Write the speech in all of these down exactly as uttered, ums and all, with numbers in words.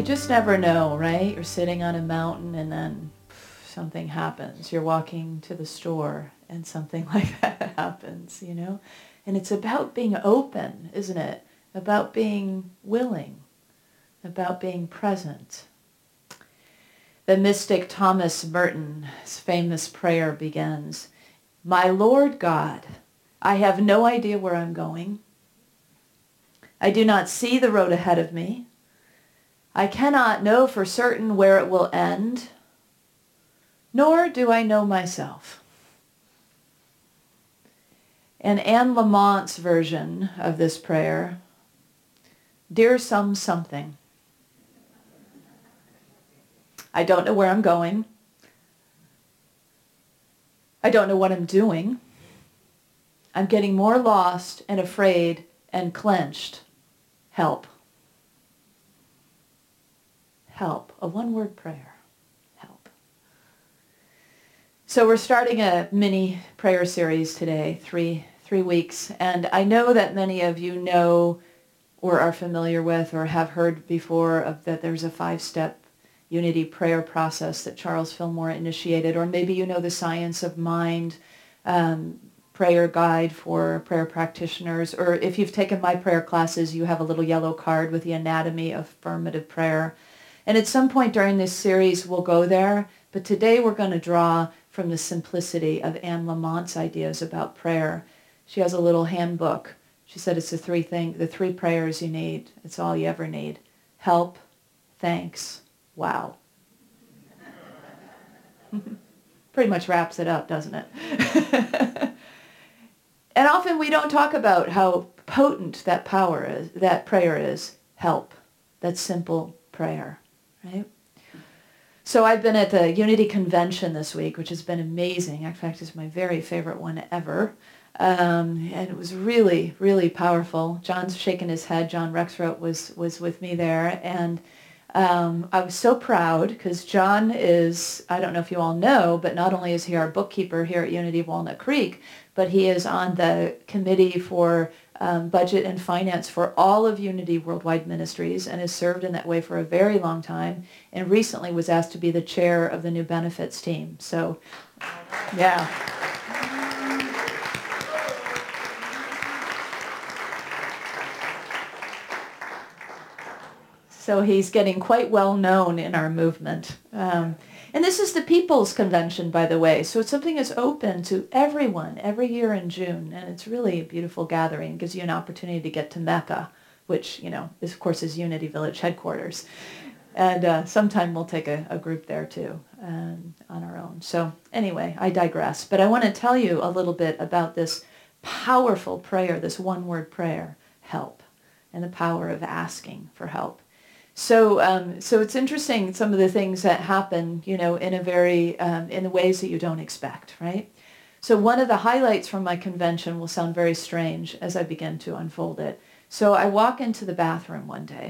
just never know, right? You're sitting on a mountain and then something happens. You're walking to the store and something like that happens, you know? And it's about being open, isn't it? About being willing, about being present. The mystic Thomas Merton's famous prayer begins, "My Lord God, I have no idea where I'm going. I do not see the road ahead of me. I cannot know for certain where it will end, nor do I know myself." And Anne Lamont's version of this prayer, "Dear some something, I don't know where I'm going. I don't know what I'm doing. I'm getting more lost and afraid and clenched. Help." Help. A one-word prayer. Help. So we're starting a mini prayer series today, three, three weeks. And I know that many of you know or are familiar with or have heard before of that there's a five-step unity prayer process that Charles Fillmore initiated. Or maybe you know the Science of Mind um, prayer guide for prayer practitioners. Or if you've taken my prayer classes, you have a little yellow card with the anatomy of affirmative prayer. And at some point during this series, we'll go there. But today we're going to draw from the simplicity of Anne Lamont's ideas about prayer. She has a little handbook. She said it's the three thing, the three prayers you need. It's all you ever need. Help, thanks, wow. Pretty much wraps it up, doesn't it? And often we don't talk about how potent that power is, that prayer is. Help, that simple prayer. Right? So I've been at the Unity Convention this week, which has been amazing. In fact, it's my very favorite one ever. Um, and it was really, really powerful. John's shaking his head. John Rexroth was, was with me there. And um, I was so proud because John is, I don't know if you all know, but not only is he our bookkeeper here at Unity of Walnut Creek, but he is on the committee for Um, budget and finance for all of Unity Worldwide Ministries and has served in that way for a very long time and recently was asked to be the chair of the new benefits team. So, yeah. So he's getting quite well known in our movement. Um, and this is the People's Convention, by the way. So it's something that's open to everyone every year in June. And it's really a beautiful gathering. It gives you an opportunity to get to Mecca, which, you know, is, of course, is Unity Village headquarters. And uh, sometime we'll take a, a group there, too, um, on our own. So anyway, I digress. But I want to tell you a little bit about this powerful prayer, this one-word prayer, help, and the power of asking for help. So, um, so it's interesting some of the things that happen, you know, in a very, um, in the ways that you don't expect, right? So one of the highlights from my convention will sound very strange as I begin to unfold it. So I walk into the bathroom one day,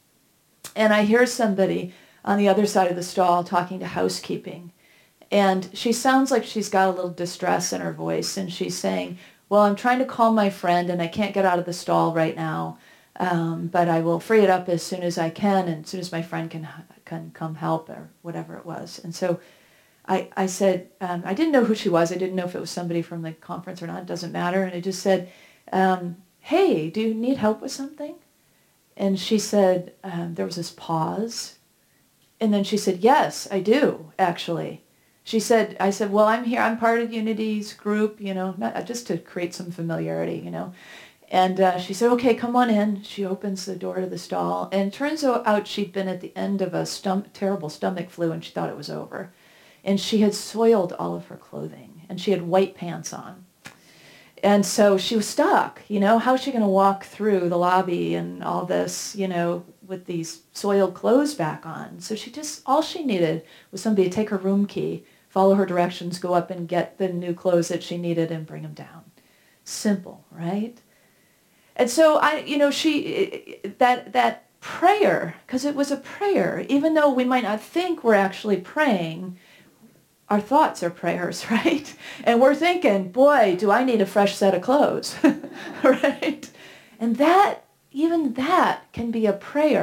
and I hear somebody on the other side of the stall talking to housekeeping, and she sounds like she's got a little distress in her voice, and she's saying, "Well, I'm trying to call my friend, and I can't get out of the stall right now." Um, but I will free it up as soon as I can, and as soon as my friend can can come help, or whatever it was. And so I, I said, um, I didn't know who she was. I didn't know if it was somebody from the conference or not. It doesn't matter. And I just said, um, "Hey, do you need help with something?" And she said, um, there was this pause. And then she said, "Yes, I do, actually." She said, I said, "Well, I'm here. I'm part of Unity's group, you know, not, just to create some familiarity, you know." And uh, she said, "Okay, come on in." She opens the door to the stall. And it turns out she'd been at the end of a stom- terrible stomach flu, and she thought it was over. And she had soiled all of her clothing, and she had white pants on. And so she was stuck. You know, how is she going to walk through the lobby and all this, you know, with these soiled clothes back on? So she just, all she needed was somebody to take her room key, follow her directions, go up and get the new clothes that she needed and bring them down. Simple, right? And so I, you know, she, that that prayer, because it was a prayer, even though we might not think we're actually praying, our thoughts are prayers, right? And we're thinking, boy, do I need a fresh set of clothes, right? And that, even that can be a prayer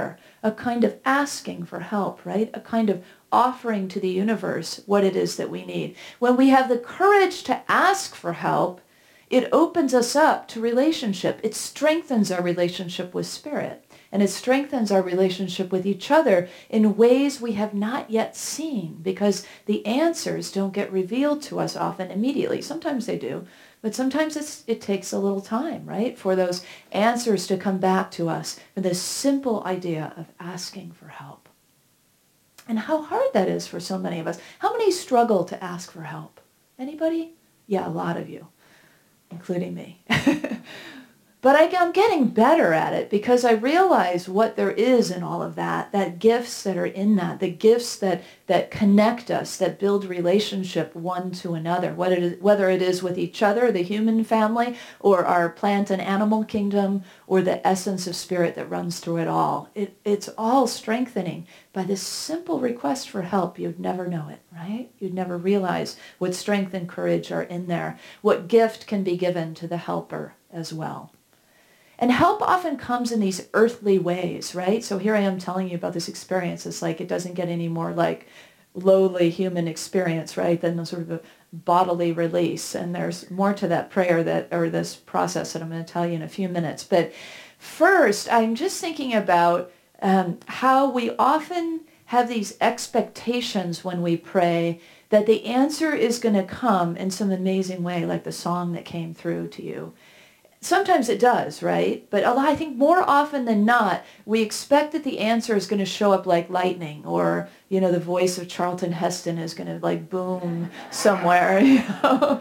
a kind of asking for help, right? A kind of offering to the universe what it is that we need. When we have the courage to ask for help, it opens us up to relationship. It strengthens our relationship with Spirit. And it strengthens our relationship with each other in ways we have not yet seen, because the answers don't get revealed to us often immediately. Sometimes they do, but sometimes it's, it takes a little time, right, for those answers to come back to us with this simple idea of asking for help. And how hard that is for so many of us. How many struggle to ask for help? Anybody? Yeah, a lot of you, including me. But I, I'm getting better at it because I realize what there is in all of that, that gifts that are in that, the gifts that, that connect us, that build relationship one to another, whether it is, whether it is with each other, the human family, or our plant and animal kingdom, or the essence of Spirit that runs through it all. It, it's all strengthening by this simple request for help. You'd never know it, right? You'd never realize what strength and courage are in there, what gift can be given to the helper as well. And help often comes in these earthly ways, right? So here I am telling you about this experience. It's like it doesn't get any more like lowly human experience, right, than the sort of a bodily release. And there's more to that prayer that, or this process that I'm going to tell you in a few minutes. But first, I'm just thinking about um, how we often have these expectations when we pray that the answer is going to come in some amazing way, like the song that came through to you. Sometimes it does, right? But I think more often than not, we expect that the answer is going to show up like lightning, or, you know, the voice of Charlton Heston is going to like boom somewhere, you know?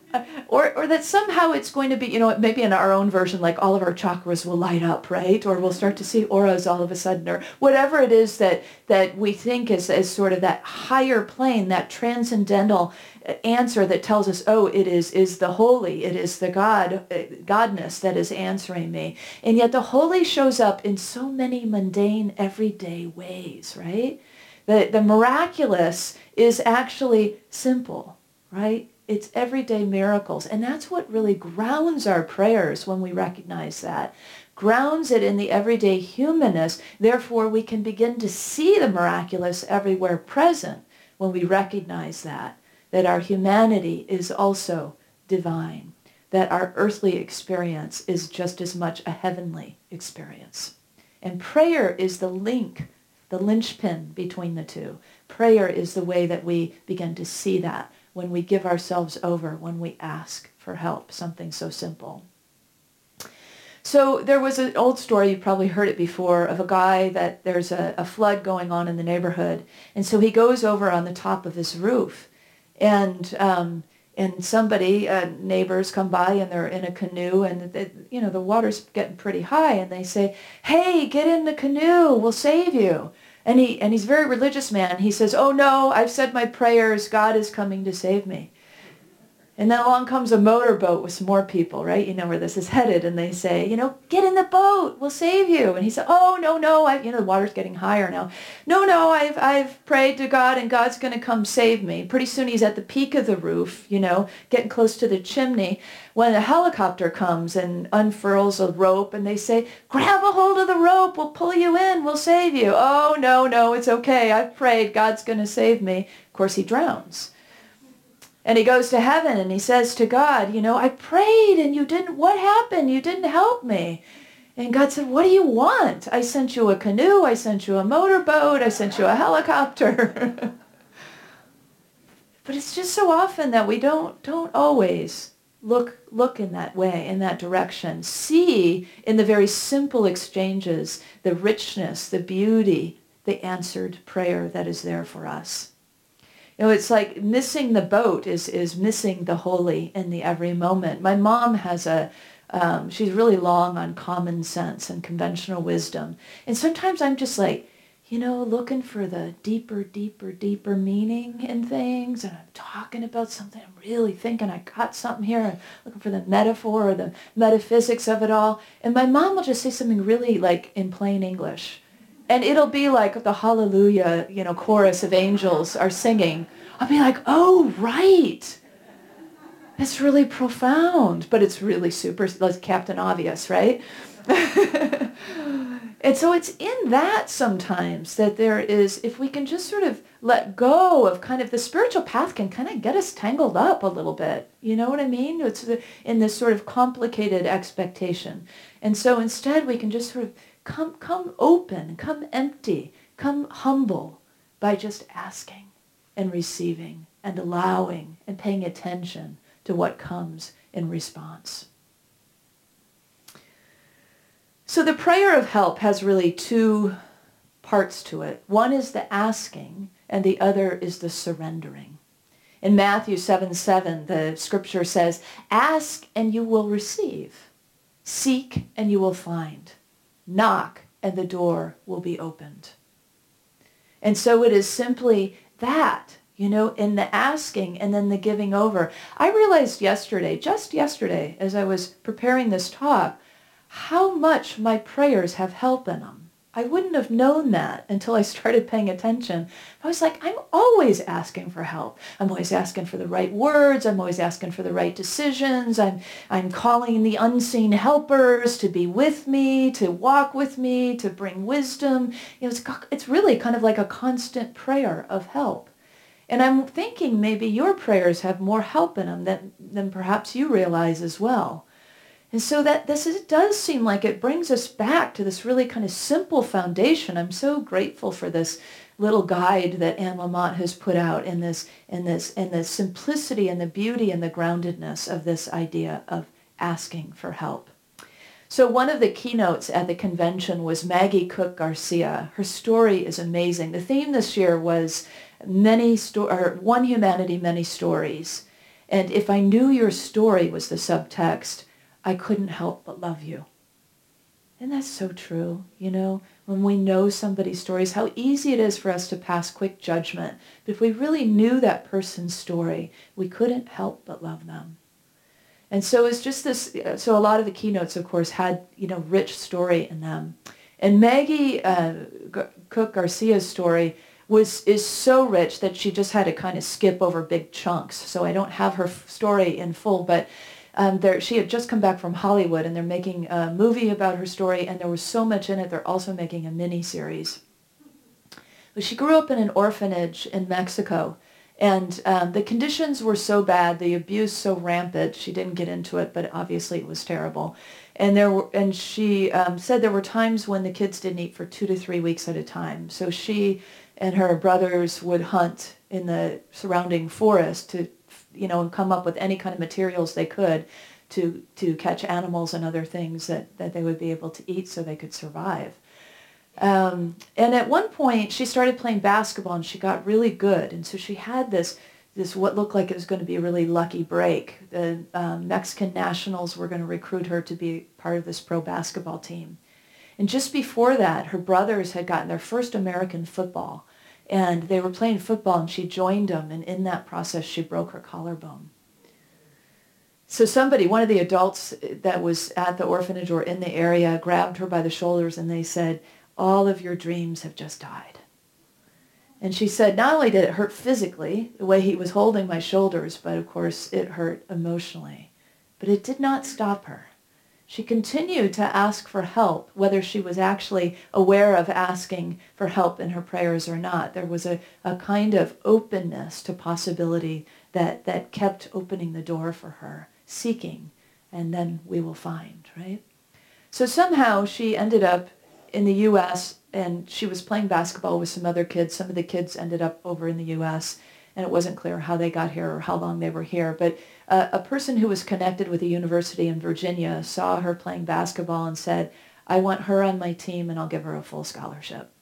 Or, or that somehow it's going to be, you know, maybe in our own version, like all of our chakras will light up, right? Or we'll start to see auras all of a sudden, or whatever it is that, that we think is, is sort of that higher plane, that transcendental answer that tells us, oh, it is, is the holy, it is the God, Godness that is answering me. And yet the holy shows up in so many mundane, everyday ways, right? The, the miraculous is actually simple, right? It's everyday miracles. And that's what really grounds our prayers when we recognize that. Grounds it in the everyday humanness. Therefore, we can begin to see the miraculous everywhere present when we recognize that, that our humanity is also divine, that our earthly experience is just as much a heavenly experience. And prayer is the link, the linchpin between the two. Prayer is the way that we begin to see that, when we give ourselves over, when we ask for help, something so simple. So there was an old story, you've probably heard it before, of a guy that there's a, a flood going on in the neighborhood. And so he goes over on the top of his roof. And um, and somebody, uh, neighbors come by and they're in a canoe, and they, you know, the water's getting pretty high. And they say, hey, get in the canoe, we'll save you. And he and he's a very religious man. He says, oh, no, I've said my prayers. God is coming to save me. And then along comes a motorboat with some more people, right? You know where this is headed. And they say, you know, get in the boat. We'll save you. And he said, oh, no, no. I, you know, the water's getting higher now. No, no, I've, I've prayed to God and God's going to come save me. Pretty soon he's at the peak of the roof, you know, getting close to the chimney, when a helicopter comes and unfurls a rope. And they say, grab a hold of the rope. We'll pull you in. We'll save you. Oh, no, no, it's okay. I've prayed. God's going to save me. Of course, he drowns. And he goes to heaven and he says to God, you know, I prayed and you didn't, what happened? You didn't help me. And God said, what do you want? I sent you a canoe. I sent you a motorboat. I sent you a helicopter. But it's just so often that we don't, don't always look, look in that way, in that direction. See in the very simple exchanges, the richness, the beauty, the answered prayer that is there for us. You know, it's like missing the boat is, is missing the holy in the every moment. My mom has a, um, she's really long on common sense and conventional wisdom. And sometimes I'm just like, you know, looking for the deeper, deeper, deeper meaning in things. And I'm talking about something. I'm really thinking I got something here. I'm looking for the metaphor or the metaphysics of it all. And my mom will just say something really like in plain English. And it'll be like the hallelujah, you know, chorus of angels are singing. I'll be like, oh, right. That's really profound. But it's really super, like Captain Obvious, right? And so it's in that sometimes that there is, if we can just sort of let go of kind of the spiritual path can kind of get us tangled up a little bit. You know what I mean? It's the, in this sort of complicated expectation. And so instead we can just sort of come, come open, come empty, come humble by just asking and receiving and allowing and paying attention to what comes in response. So the prayer of help has really two parts to it. One is the asking, and the other is the surrendering. In Matthew seven seven, the scripture says, "Ask and you will receive. Seek and you will find. Knock and the door will be opened." And so it is simply that, you know, in the asking and then the giving over. I realized yesterday, just yesterday, as I was preparing this talk, how much my prayers have help in them. I wouldn't have known that until I started paying attention. I was like, I'm always asking for help. I'm always asking for the right words. I'm always asking for the right decisions. I'm, I'm calling the unseen helpers to be with me, to walk with me, to bring wisdom. You know, it's, it's really kind of like a constant prayer of help. And I'm thinking maybe your prayers have more help in them than, than perhaps you realize as well. And so that this is, it does seem like it brings us back to this really kind of simple foundation. I'm so grateful for this little guide that Anne Lamott has put out in this, in this, in the simplicity and the beauty and the groundedness of this idea of asking for help. So one of the keynotes at the convention was Maggie Cook Garcia. Her story is amazing. The theme this year was many sto- or one humanity, many stories. And if I knew your story was the subtext, I couldn't help but love you. And that's so true, you know, when we know somebody's stories, how easy it is for us to pass quick judgment. But if we really knew that person's story, we couldn't help but love them. And so it's just this, so a lot of the keynotes, of course, had, you know, rich story in them. And Maggie uh, G- Cook Garcia's story was is so rich that she just had to kind of skip over big chunks. So I don't have her f- story in full, but Um, there, she had just come back from Hollywood, and they're making a movie about her story, and there was so much in it, they're also making a mini-series. But she grew up in an orphanage in Mexico, and um, the conditions were so bad, the abuse so rampant, she didn't get into it, but obviously it was terrible. And there were, and she um, said there were times when the kids didn't eat for two to three weeks at a time. So she and her brothers would hunt in the surrounding forest to, you know, and come up with any kind of materials they could to to catch animals and other things that, that they would be able to eat so they could survive. Um, and at one point, she started playing basketball, and she got really good. And so she had this, this what looked like it was going to be a really lucky break. The um, Mexican nationals were going to recruit her to be part of this pro basketball team. And just before that, her brothers had gotten their first American football. And they were playing football, and she joined them, and in that process, she broke her collarbone. So somebody, one of the adults that was at the orphanage or in the area, grabbed her by the shoulders, and they said, "All of your dreams have just died." And she said, not only did it hurt physically, the way he was holding my shoulders, but of course it hurt emotionally. But it did not stop her. She continued to ask for help, whether she was actually aware of asking for help in her prayers or not. There was a, a kind of openness to possibility that, that kept opening the door for her, seeking, and then we will find, right? So somehow she ended up in the U S, and she was playing basketball with some other kids. Some of the kids ended up over in the U S, and it wasn't clear how they got here or how long they were here. But uh, a person who was connected with a university in Virginia saw her playing basketball and said, "I want her on my team, and I'll give her a full scholarship."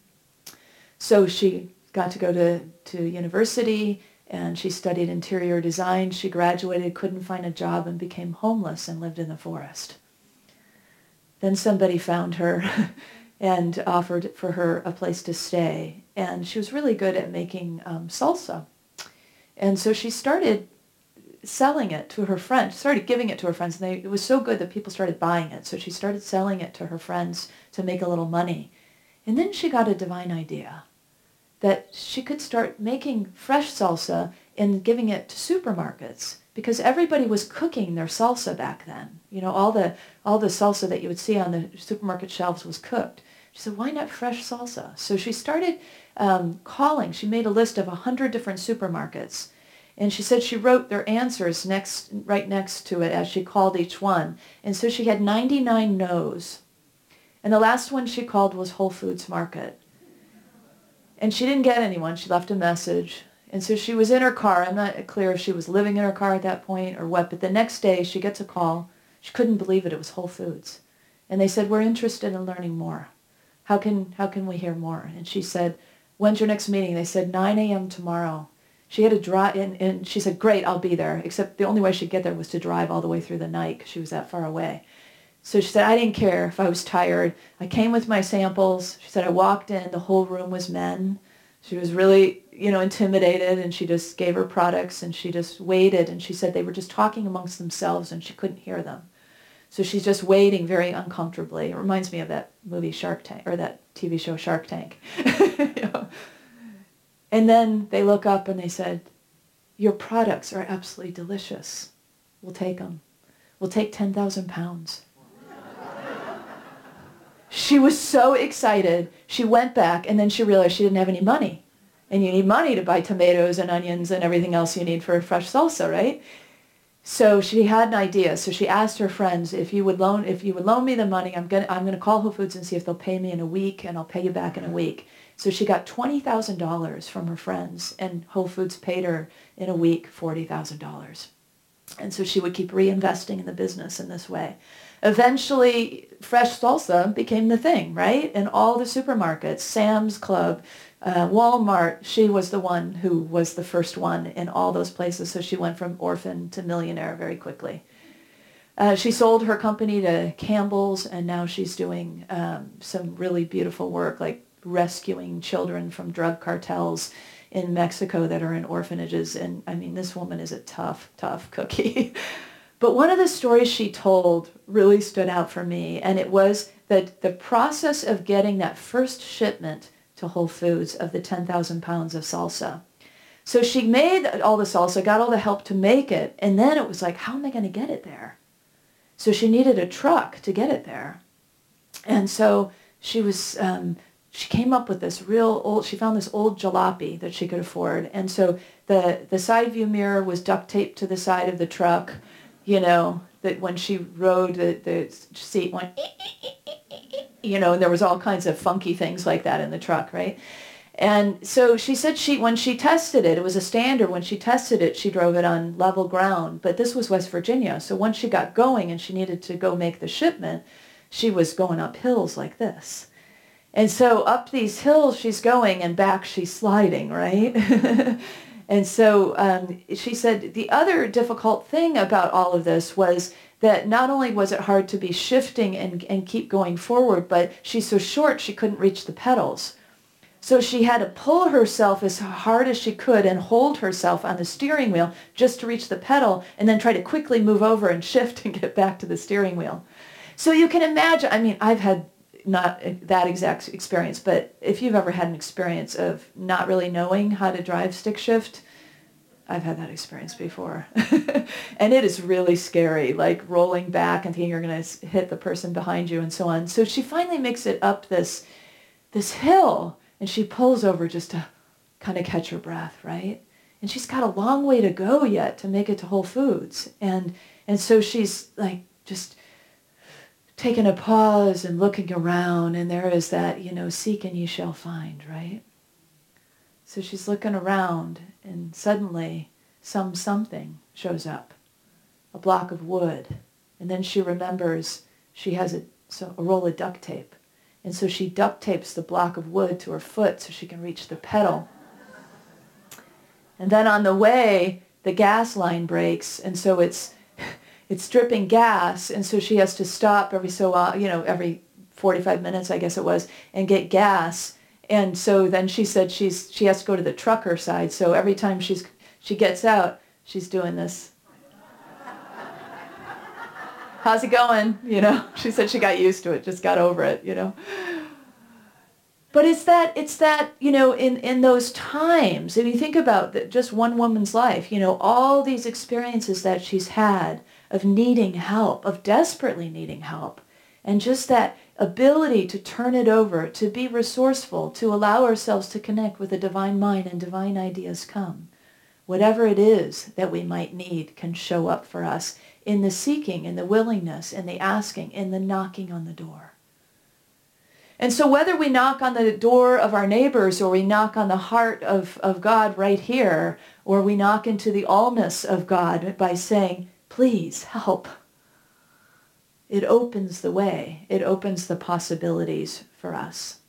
So she got to go to, to university, and she studied interior design. She graduated, couldn't find a job, and became homeless and lived in the forest. Then somebody found her and offered for her a place to stay. And she was really good at making um, salsa. And so she started selling it to her friends, started giving it to her friends. And they, it was so good that people started buying it. So she started selling it to her friends to make a little money. And then she got a divine idea that she could start making fresh salsa and giving it to supermarkets, because everybody was cooking their salsa back then. You know, all the all the salsa that you would see on the supermarket shelves was cooked. She said, why not fresh salsa? So she started um, calling. She made a list of one hundred different supermarkets. And she said she wrote their answers next, right next to it as she called each one. And so she had ninety-nine no's. And the last one she called was Whole Foods Market. And she didn't get anyone. She left a message. And so she was in her car. I'm not clear if she was living in her car at that point or what. But the next day she gets a call. She couldn't believe it. It was Whole Foods. And they said, we're interested in learning more. How can, how can we hear more? And she said, when's your next meeting? They said, nine a.m. tomorrow. She had to drive, and, and she said, great, I'll be there. Except the only way she'd get there was to drive all the way through the night because she was that far away. So she said, I didn't care if I was tired. I came with my samples. She said, I walked in. The whole room was men. She was really, you know, intimidated, and she just gave her products, and she just waited. And she said they were just talking amongst themselves, and she couldn't hear them. So she's just waiting very uncomfortably. It reminds me of that movie Shark Tank, or that T V show Shark Tank. You know? And then they look up and they said, your products are absolutely delicious. We'll take them. We'll take ten thousand pounds. She was so excited. She went back, and then she realized she didn't have any money. And you need money to buy tomatoes and onions and everything else you need for fresh salsa, right? So she had an idea. So she asked her friends, if you would loan, if you would loan me the money, I'm gonna, I'm gonna call Whole Foods and see if they'll pay me in a week, and I'll pay you back in a week. So she got twenty thousand dollars from her friends, and Whole Foods paid her in a week forty thousand dollars. And so she would keep reinvesting in the business in this way. Eventually, fresh salsa became the thing, right? In all the supermarkets, Sam's Club, uh, Walmart, she was the one who was the first one in all those places. So she went from orphan to millionaire very quickly. Uh, she sold her company to Campbell's, and now she's doing um, some really beautiful work, like rescuing children from drug cartels in Mexico that are in orphanages. And I mean, this woman is a tough, tough cookie. But one of the stories she told really stood out for me, and it was that the process of getting that first shipment to Whole Foods of the ten thousand pounds of salsa. So she made all the salsa, got all the help to make it, and then it was like, how am I going to get it there? So she needed a truck to get it there. And so she was... Um, She came up with this real old, she found this old jalopy that she could afford. And so the, the side view mirror was duct taped to the side of the truck, you know, that when she rode, the, the seat went, you know, and there was all kinds of funky things like that in the truck, right? And so she said she, when she tested it, it was a standard. When she tested it, she drove it on level ground. But this was West Virginia. So once she got going and she needed to go make the shipment, she was going up hills like this. And so up these hills she's going, and back she's sliding, right? And so um, she said the other difficult thing about all of this was that not only was it hard to be shifting and, and keep going forward, but she's so short she couldn't reach the pedals. So she had to pull herself as hard as she could and hold herself on the steering wheel just to reach the pedal, and then try to quickly move over and shift and get back to the steering wheel. So you can imagine, I mean, I've had not that exact experience, but if you've ever had an experience of not really knowing how to drive stick shift, I've had that experience before. And it is really scary, like rolling back and thinking you're going to hit the person behind you and so on. So she finally makes it up this, this hill, and she pulls over just to kind of catch her breath, right? And she's got a long way to go yet to make it to Whole Foods. And, and so she's like just taking a pause and looking around, and there is that, you know, seek and ye shall find, right? So she's looking around, and suddenly some something shows up, a block of wood. And then she remembers she has a, so a roll of duct tape. And so she duct tapes the block of wood to her foot so she can reach the pedal. And then on the way, the gas line breaks, and so it's it's dripping gas, and so she has to stop every so uh, you know every forty-five minutes, I guess it was, and get gas. And so then she said she's she has to go to the trucker side. So every time she's she gets out, she's doing this. How's it going? You know, she said she got used to it, just got over it. You know. But it's that, it's that, you know, in, in those times, if you think about the, just one woman's life, you know, all these experiences that she's had of needing help, of desperately needing help, and just that ability to turn it over, to be resourceful, to allow ourselves to connect with the divine mind and divine ideas come. Whatever it is that we might need can show up for us in the seeking, in the willingness, in the asking, in the knocking on the door. And so whether we knock on the door of our neighbors or we knock on the heart of, of God right here, or we knock into the allness of God by saying, please help, it opens the way. It opens the possibilities for us.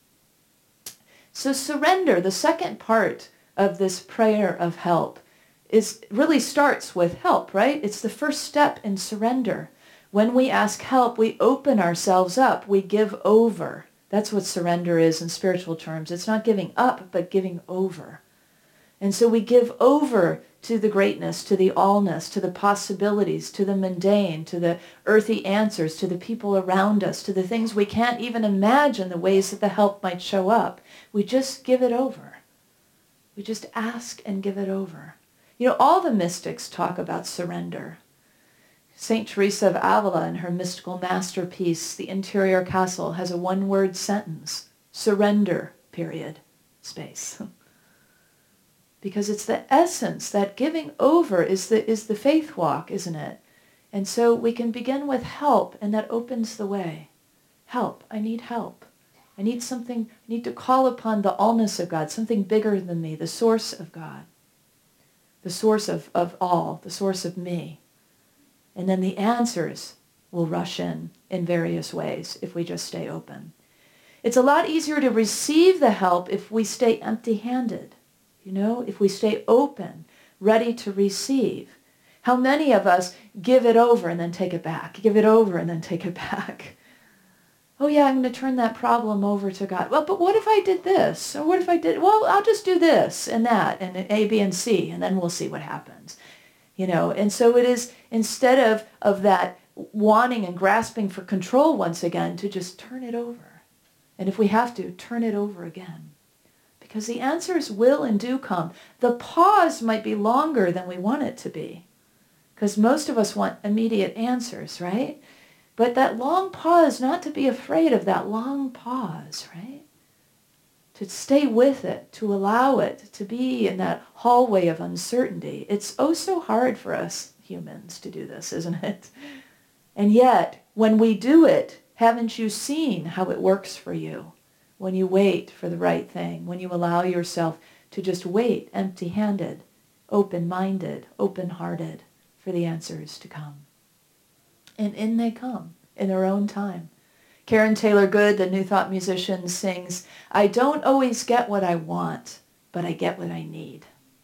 So surrender, the second part of this prayer of help, is really starts with help, right? It's the first step in surrender. When we ask help, we open ourselves up. We give over. That's what surrender is in spiritual terms. It's not giving up, but giving over. And so we give over to the greatness, to the allness, to the possibilities, to the mundane, to the earthy answers, to the people around us, to the things we can't even imagine the ways that the help might show up. We just give it over. We just ask and give it over. You know, all the mystics talk about surrender. Saint Teresa of Avila in her mystical masterpiece, The Interior Castle, has a one-word sentence, surrender, period, space. Because it's the essence, that giving over is the, is the faith walk, isn't it? And so we can begin with help, and that opens the way. Help, I need help. I need something, I need to call upon the allness of God, something bigger than me, the source of God, the source of, of all, the source of me. And then the answers will rush in in various ways if we just stay open. It's a lot easier to receive the help if we stay empty-handed. You know, if we stay open, ready to receive. How many of us give it over and then take it back? Give it over and then take it back. Oh yeah, I'm going to turn that problem over to God. Well, but what if I did this? Or what if I did, well, I'll just do this and that and A, B, and C, and then we'll see what happens. You know, and so it is, instead of, of that wanting and grasping for control once again, to just turn it over. And if we have to, turn it over again. Because the answers will and do come. The pause might be longer than we want it to be. Because most of us want immediate answers, right? But that long pause, not to be afraid of that long pause, right? To stay with it, to allow it to be in that hallway of uncertainty. It's oh so hard for us humans to do this, isn't it? And yet, when we do it, haven't you seen how it works for you? When you wait for the right thing, when you allow yourself to just wait empty-handed, open-minded, open-hearted for the answers to come. And in they come, in their own time. Karen Taylor Good, the New Thought musician, sings, I don't always get what I want, but I get what I need.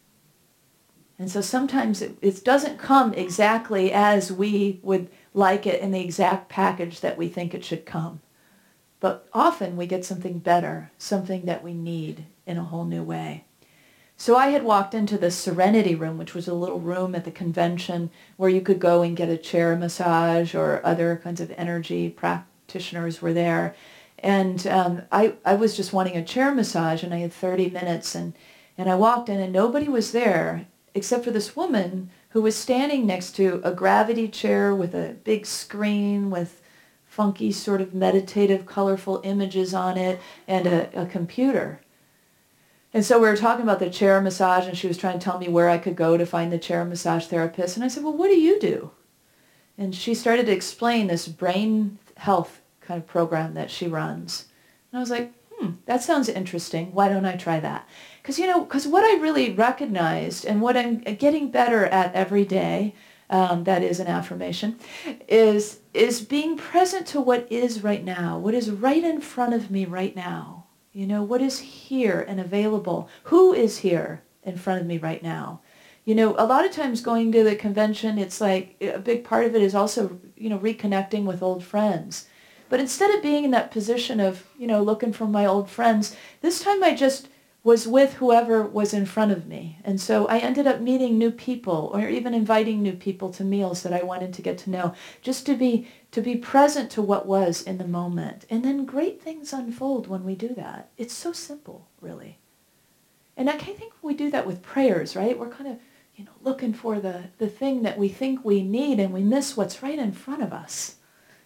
And so sometimes it, it doesn't come exactly as we would like it in the exact package that we think it should come. But often we get something better, something that we need in a whole new way. So I had walked into the Serenity Room, which was a little room at the convention where you could go and get a chair massage, or other kinds of energy practitioners were there. And um, I, I was just wanting a chair massage, and I had thirty minutes. And, and I walked in, and nobody was there except for this woman who was standing next to a gravity chair with a big screen with funky sort of meditative, colorful images on it, and a, a computer. And so we were talking about the chair massage, and she was trying to tell me where I could go to find the chair massage therapist. And I said, well, what do you do? And she started to explain this brain health kind of program that she runs. And I was like, hmm, that sounds interesting. Why don't I try that? Because, you know, because what I really recognized, and what I'm getting better at every day, um, that is an affirmation, is, is being present to what is right now, what is right in front of me right now. You know, what is here and available? Who is here in front of me right now? You know, a lot of times going to the convention, it's like a big part of it is also, you know, reconnecting with old friends. But instead of being in that position of, you know, looking for my old friends, this time I just was with whoever was in front of me. And so I ended up meeting new people, or even inviting new people to meals that I wanted to get to know, just to be to be present to what was in the moment. And then great things unfold when we do that. It's so simple, really. And I think we do that with prayers, right? We're kind of, you know, looking for the, the thing that we think we need, and we miss what's right in front of us.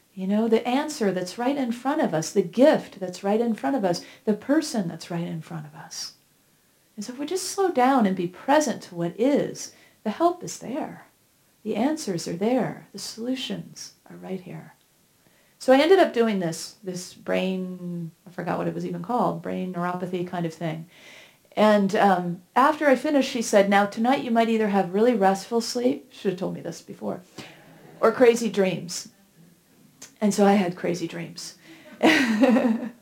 You know, the answer that's right in front of us, the gift that's right in front of us, the person that's right in front of us. And so if we just slow down and be present to what is, the help is there. The answers are there. The solutions are right here. So I ended up doing this, this brain, I forgot what it was even called, brain neuropathy kind of thing. And um, after I finished, she said, now tonight you might either have really restful sleep, should have told me this before, or crazy dreams. And so I had crazy dreams. And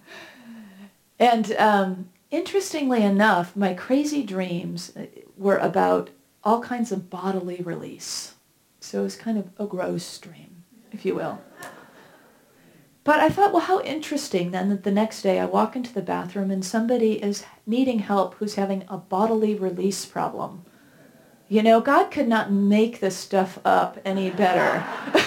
um, interestingly enough, my crazy dreams were about all kinds of bodily release. So it was kind of a gross dream, if you will. But I thought, well, how interesting then that the next day I walk into the bathroom and somebody is needing help who's having a bodily release problem. You know, God could not make this stuff up any better.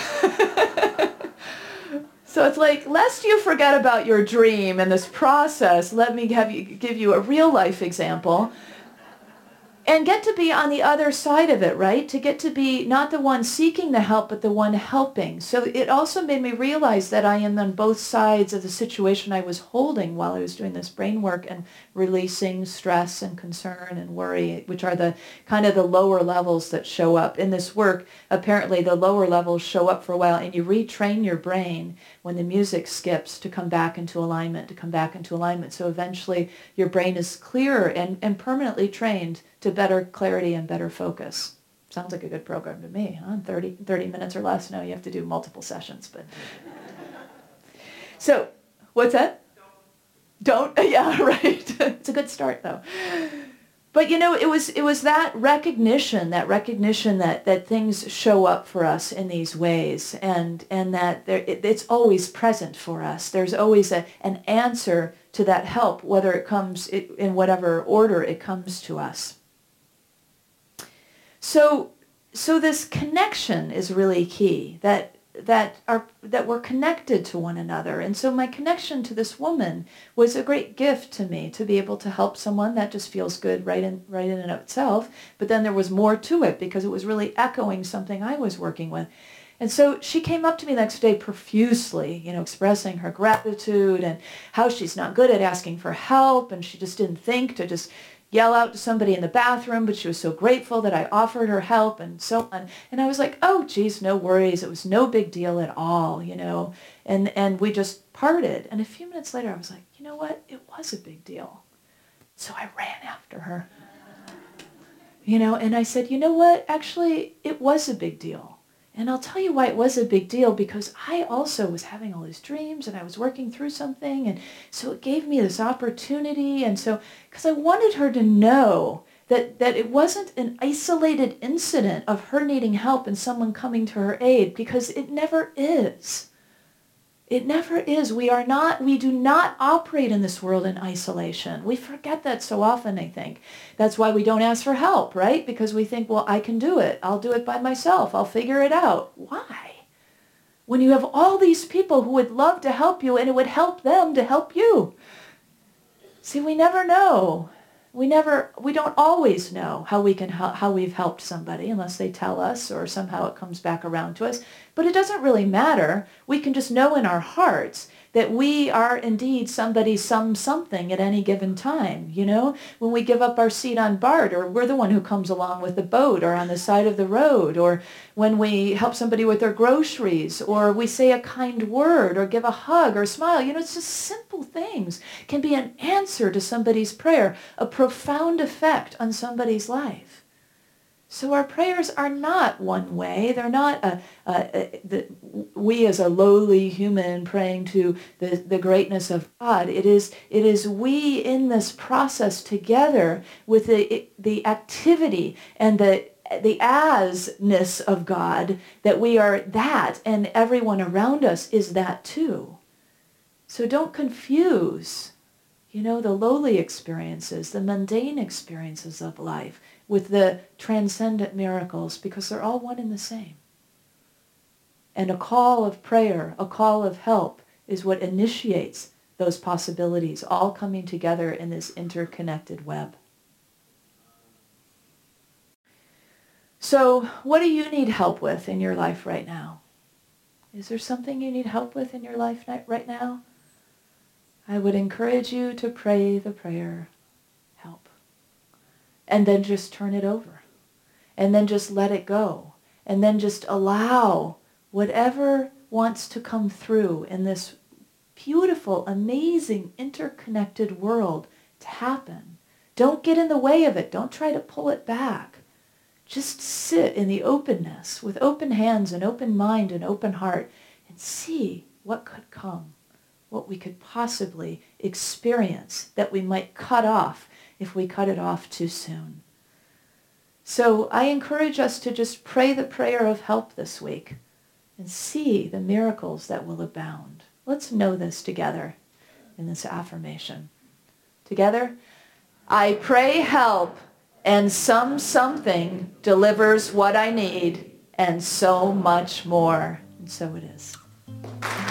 So it's like, lest you forget about your dream and this process, let me have you, give you a real life example. And get to be on the other side of it, right? To get to be not the one seeking the help, but the one helping. So it also made me realize that I am on both sides of the situation I was holding while I was doing this brain work and releasing stress and concern and worry, which are the kind of the lower levels that show up. In this work, apparently the lower levels show up for a while and you retrain your brain when the music skips to come back into alignment, to come back into alignment. So eventually your brain is clearer and, and permanently trained to better clarity and better focus. Sounds like a good program to me, huh? thirty, thirty minutes or less. No, you have to do multiple sessions. But so, what's that? Don't. Don't? Yeah, right. It's a good start, though. But you know, it was it was that recognition, that recognition that, that things show up for us in these ways, and and that there, it, it's always present for us. There's always a, an answer to that help, whether it comes in whatever order it comes to us. So, so this connection is really key, that that are that we're connected to one another. And so my connection to this woman was a great gift to me, to be able to help someone. That just feels good right in right in and of itself. But then there was more to it because it was really echoing something I was working with. And so she came up to me the next day profusely, you know, expressing her gratitude and how she's not good at asking for help, and she just didn't think to just yell out to somebody in the bathroom, but she was so grateful that I offered her help and so on. And I was like, oh, geez, no worries. It was no big deal at all, you know. And, and we just parted. And a few minutes later, I was like, you know what? It was a big deal. So I ran after her, you know, and I said, you know what? Actually, it was a big deal. And I'll tell you why it was a big deal, because I also was having all these dreams and I was working through something. And so it gave me this opportunity. And so, because I wanted her to know that, that it wasn't an isolated incident of her needing help and someone coming to her aid, because it never is. It never is. We are not, we do not operate in this world in isolation. We forget that so often, I think. That's why we don't ask for help, right? Because we think, well, I can do it. I'll do it by myself. I'll figure it out. Why? When you have all these people who would love to help you and it would help them to help you. See, we never know. We never, we don't always know how we can help, how we've helped somebody unless they tell us or somehow it comes back around to us. But it doesn't really matter. We can just know in our hearts that we are indeed somebody's some something at any given time, you know? When we give up our seat on BART, or we're the one who comes along with the boat or on the side of the road, or when we help somebody with their groceries, or we say a kind word, or give a hug or smile, you know, it's just simple things can be an answer to somebody's prayer, a profound effect on somebody's life. So our prayers are not one way. They're not a, a, a, the, we as a lowly human praying to the, the greatness of God. It is, it is we in this process together with the, the activity and the, the as-ness of God, that we are that, and everyone around us is that too. So don't confuse, you know, the lowly experiences, the mundane experiences of life with the transcendent miracles, because they're all one and the same. And a call of prayer, a call of help, is what initiates those possibilities, all coming together in this interconnected web. So what do you need help with in your life right now? Is there something you need help with in your life right now? I would encourage you to pray the prayer, help. And then just turn it over. And then just let it go. And then just allow whatever wants to come through in this beautiful, amazing, interconnected world to happen. Don't get in the way of it. Don't try to pull it back. Just sit in the openness with open hands and open mind and open heart and see what could come, what we could possibly experience that we might cut off if we cut it off too soon. So I encourage us to just pray the prayer of help this week and see the miracles that will abound. Let's know this together in this affirmation. Together, I pray help, and some something delivers what I need, and so much more. And so it is.